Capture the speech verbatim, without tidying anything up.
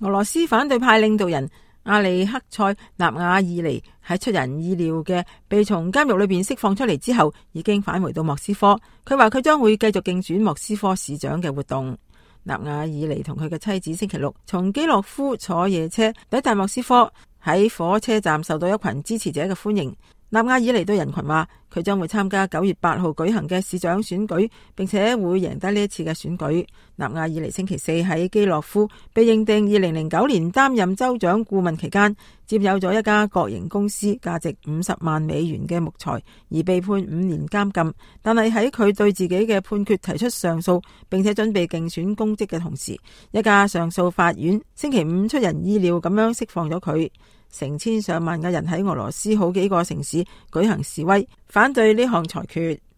俄羅斯反對派領導人阿利克塞納瓦爾尼喺出人意料嘅被從監獄裏邊釋放出嚟之後，已經返回到莫斯科。佢話佢將會繼續競選莫斯科市長嘅活動。納瓦爾尼同佢嘅妻子星期六從基洛夫坐夜車抵達莫斯科，喺火車站受到一群支持者嘅歡迎。納瓦爾尼對人群話，佢將會參加九月八號舉行嘅市長選舉，並且會贏得呢一次嘅選舉。納瓦爾尼星期四喺基洛夫被認定二零零九年擔任州長顧問期間，佔有咗一家國營公司價值五十萬美元嘅木材，而被判五年監禁。但係喺佢對自己嘅判決提出上訴，並且準備競選公職嘅同時，一家上訴法院星期五出人意料咁樣釋放咗佢。成千上萬嘅人喺俄羅斯好幾個城市舉行示威，反對呢項裁決。